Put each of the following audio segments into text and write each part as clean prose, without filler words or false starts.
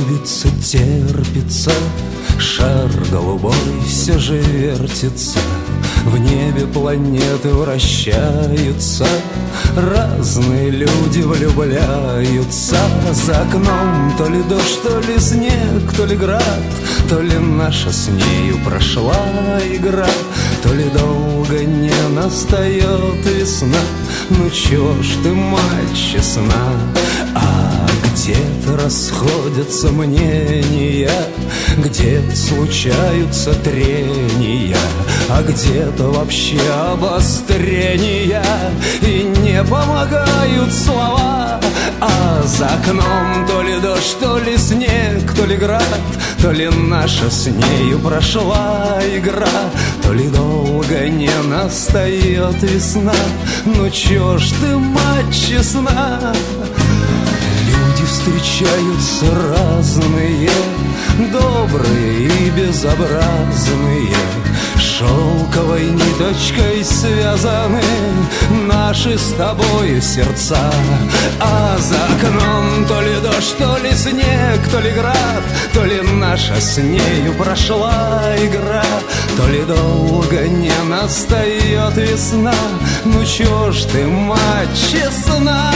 любится, терпится, шар голубой все же вертится. В небе планеты вращаются, разные люди влюбляются. За окном то ли дождь, то ли снег, то ли град, то ли наша с нею прошла игра, то ли долго не настает весна. Ну чё ж ты, мать, честна? А где-то расходятся мнения, где-то случаются трения, а где-то вообще обострения, и не помогают слова. А за окном то ли дождь, то ли снег, то ли град, то ли наша с нею прошла игра, то ли долго не настает весна. Ну чё ж ты, мать, честна? Люди встречаются разные, добрые и безобразные, шелковой ниточкой связаны наши с тобою сердца. А за окном то ли дождь, то ли снег, то ли град, то ли наша с нею прошла игра, то ли долго не настает весна. Ну чё ж ты, мать, честна?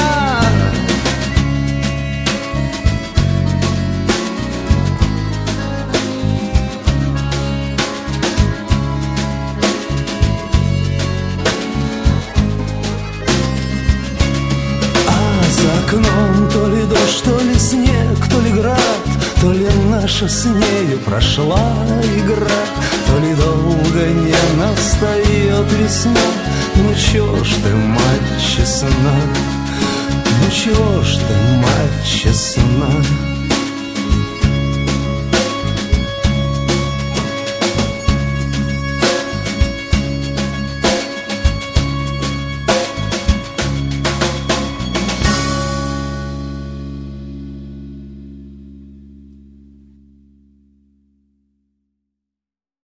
То ли дождь, то ли снег, то ли град, то ли наша с нею прошла игра, то ли долго не настает весна. Ну чё ж ты, мать, честна? Ну чё ж ты, мать, честна?